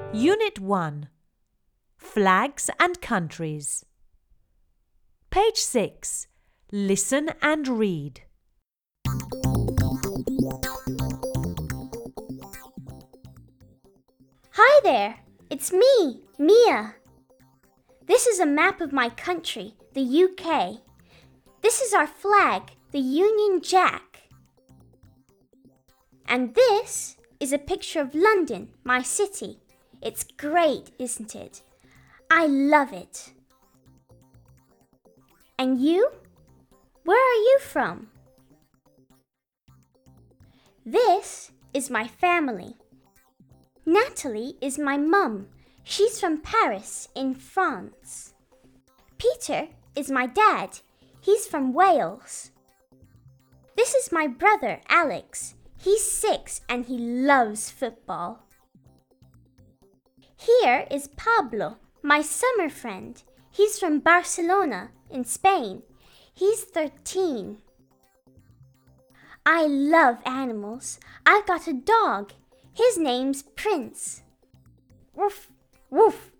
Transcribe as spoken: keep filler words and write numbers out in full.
Unit one. Flags and Countries. Page six. Listen and read. Hi there, it's me, Mia. This is a map of my country, the U K. This is our flag, the Union Jack. And this is a picture of London, my city. It's great, isn't it? I love it. And you? Where are you from? This is my family. Natalie is my mum. She's from Paris in France. Peter is my dad. He's from Wales. This is my brother, Alex. He's six and he loves football. Here is Pablo, my summer friend. He's from Barcelona in Spain. He's thirteen. I love animals. I've got a dog. His name's Prince. Woof, woof.